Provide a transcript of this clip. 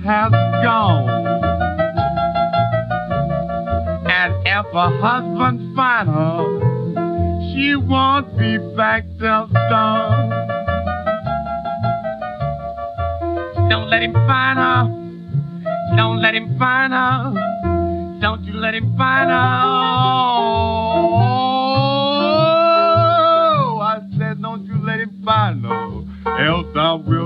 has gone. And if a husband find her, she won't be back till dawn. Don't let him find her. Don't let him find her. Don't you let him find her. Oh, I said don't you let him find her. Else I will